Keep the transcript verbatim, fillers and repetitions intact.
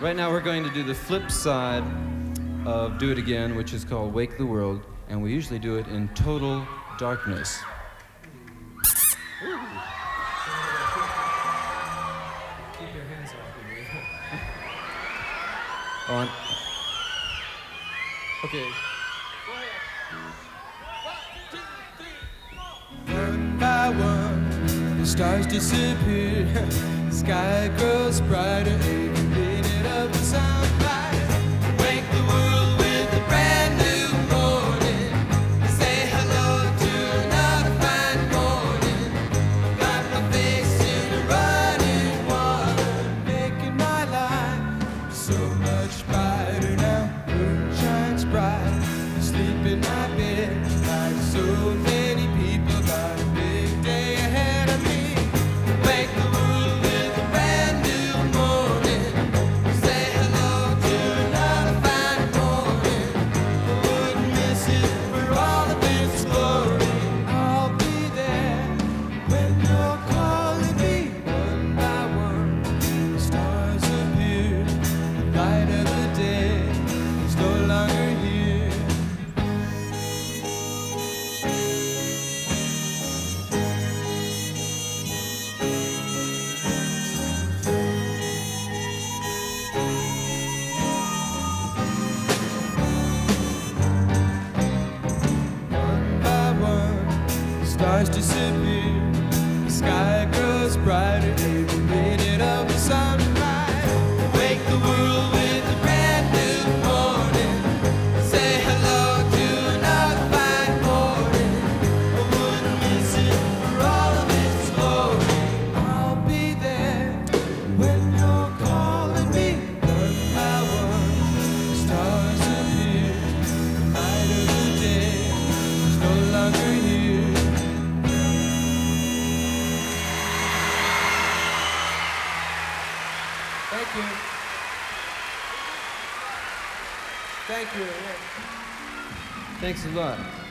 Right now we're going to do the flip side of Do It Again, which is called Wake the World, and we usually do it in total darkness. Keep your hands off of me. On. Okay. One by one, the stars disappear. The sky grows brighter every minute of the sunlight. Wake the world with a brand new morning. Say hello to another fine morning. Got my face in the running water, making my life so much brighter now. Moon shines bright, sleep in my bed. Like so many people got a big day ahead of me. Wake the world with a brand new morning. Say hello to another fine morning. Wouldn't miss it for all of its glory. I'll be there when you're calling me. One by one, the stars appear. The light of the day is no longer here. One by one, the stars disappear. The sky grows brighter every minute of the sunlight. Wake the world with a brand new morning. Say hello to another fine morning. I wouldn't miss it for all of its glory. I'll be there when you're calling me. One by one, the stars appear. The light of the day is no longer here. Thank you. Thank you. Thanks a lot.